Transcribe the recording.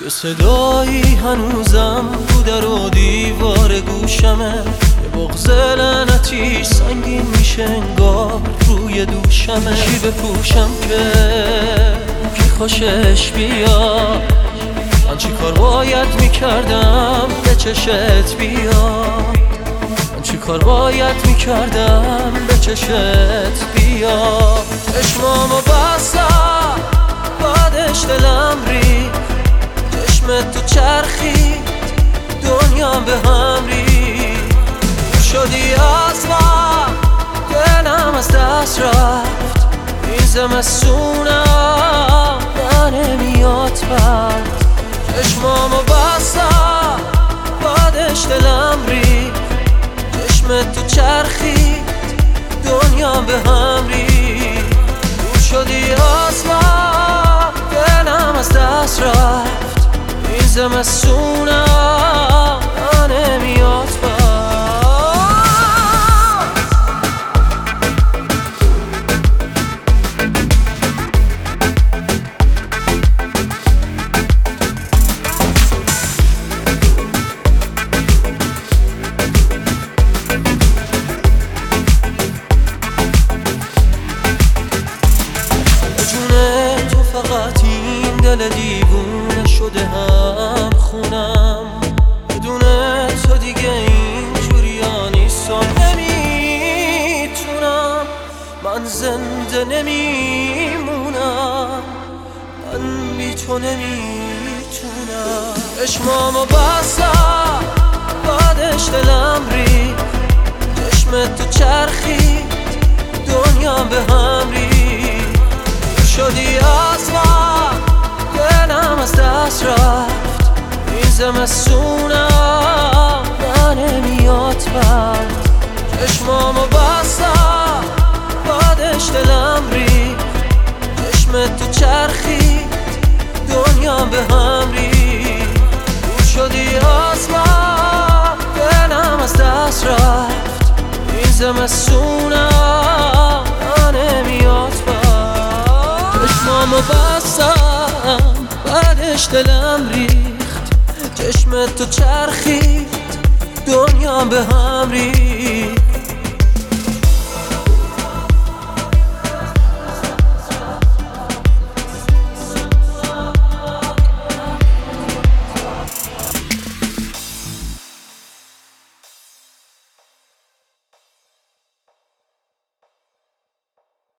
صدایی هنوزم تو در و دیوار گوشمه، یه بغض لعنتی سنگین میشه انگار روی دوشمه. چی بپوشم که خوشش بیاد؟ من چی کار باید میکردم به چشت بیاد؟ من چی کار باید میکردم به چشت بیاد؟ چشمامو بستم بعدش دلم ریخت، چشمت تو چرخید دنیام به هم ریخت. شدی از من دلم از دست رفت، این زمستونم نمیاد برد. چشمامو بستم بعدش دلم ریخت، چشمت تو چرخید دنیام به هم ریخت. دور شدی از من دلم از دست رفت، این زمستونم نمیاد برد. فقط این دل دیوونه شده هم خونم، بدون تو دیگه اینجوریا نیستم. نمیتونم، من زنده نمیمونم، من بی تو نمیتونم. چشمامو بستم بعدش دلم ریخت، چشمت تو چرخید دنیام به هم ریخت. شدی از من دلم از دست رفت، این زمستونم نمیاد برد. چشمامو بستم بعدش دلم ریخت، چشمت تو چرخید دنیام به هم ریخت. دور شدی از من دلم از دست رفت، این زمستونم نمیاد برد. چشمامو بستم بعدش دلم ریخت، چشمت تو چرخید دنیام به هم ریخت.